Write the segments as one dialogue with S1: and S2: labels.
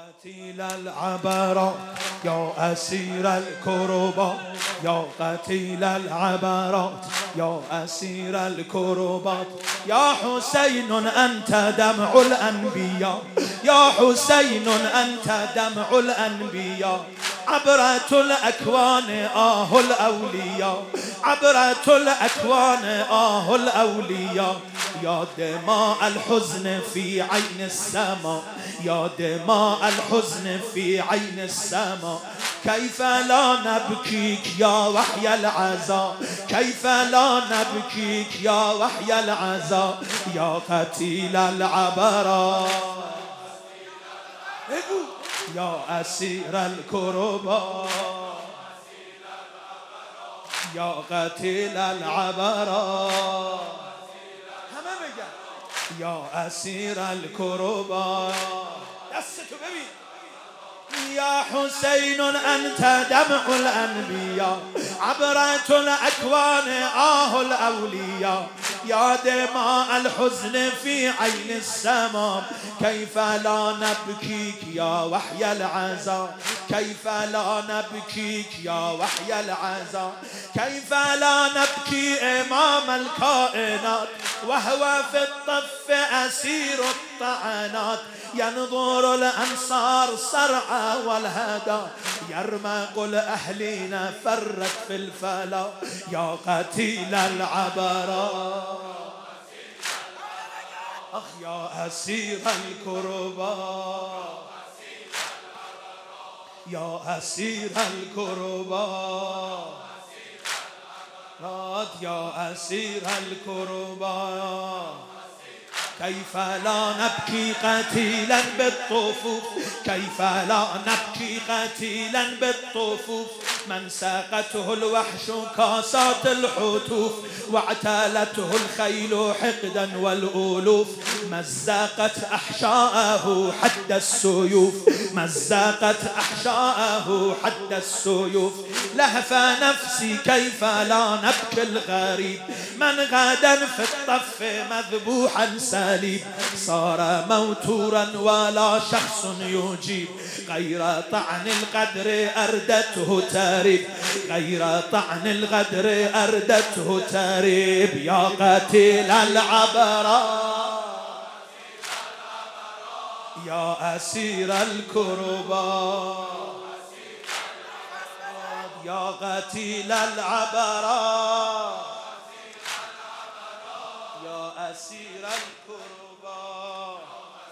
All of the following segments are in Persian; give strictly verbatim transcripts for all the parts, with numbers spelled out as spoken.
S1: قتیل العبرات یا اسیر الکربات یا قتیل العبرات یا اسیر الکربات یا حسین انت دمع الانبیاء یا حسین انت دمع الانبیاء عبرة الاکوان آه الاولیاء عبرة الاکوان آه الاولیاء یا دماء الحزن في عين السماء یا دماء الحزن في عين السماء كيف لا نبكيك يا وحي العزاء كيف لا نبكيك يا وحي العزاء يا قتيل العبرات يا أسير الكربات يا قتيل العبرات يا أسير الكربات دستو ببین يا حسين أنت دمع الأنبياء عبرة الأكوان آه الأولياء يا دماء الحزن في عين السماء كيف لا نبكيك يا وحي العزاء كيف لا نبكيك يا وحي العزاء كيف لا نبكي إمام الكائنات وهو في الطف أسير الطعنات ينظر الأنصار صرعى والهدى يرمق الأهلين فرت في الفلا يا قتيل العبرات أخ يا أسير الكربات يا أسير الكربات يا أسير الكربات كيف لا نبكي قتيلا بالطفوف كيف لا نبكي قتيلا بالطفوف من ساقته الوحش كاسات الحتوف واعتالته الخيل حقدا والألوف مزقت أحشاءه حد السيوف مزقت أحشاءه حد السيوف لهف نفسي كيف لا نبكي الغريب من غدا في الطف مذبوحا سليب صار موتورا ولا شخص يجيب غير طعن القدر أردته تاريب غير طعن الغدر أردته تاريب يا قتيل العبرات يا أسير الكربات يا قتيل العبرات يا أسير الكربات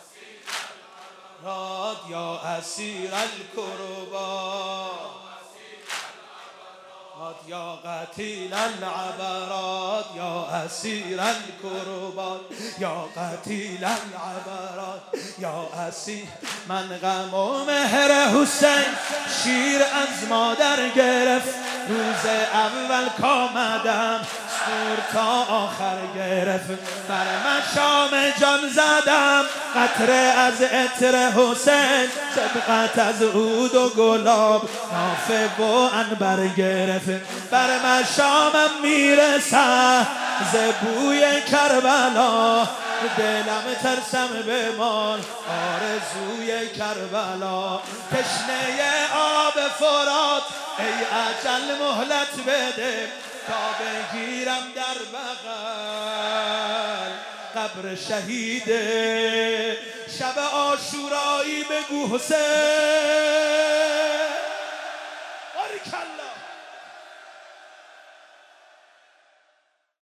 S1: يا أسير الكربات يا قتيل العبرات يا أسير الكربات يا قتيل العبرات يا أسير من غم و مهر حسین شیر از مادر گرفت روز اول کامدم سور تا آخر گرفت بر مشام جان زدم قطره از عطر حسین سبقت از عود و گلاب نافه و عنبر گرفت بر مشامم میرسم ز بوی کربلا دلم ترسم بمان آرزوی کربلا تشنه آب فرات ای اجل مهلت بده تا بگیرم در بغل قبر شهیده شب عاشورایی بگو حسین بارک الله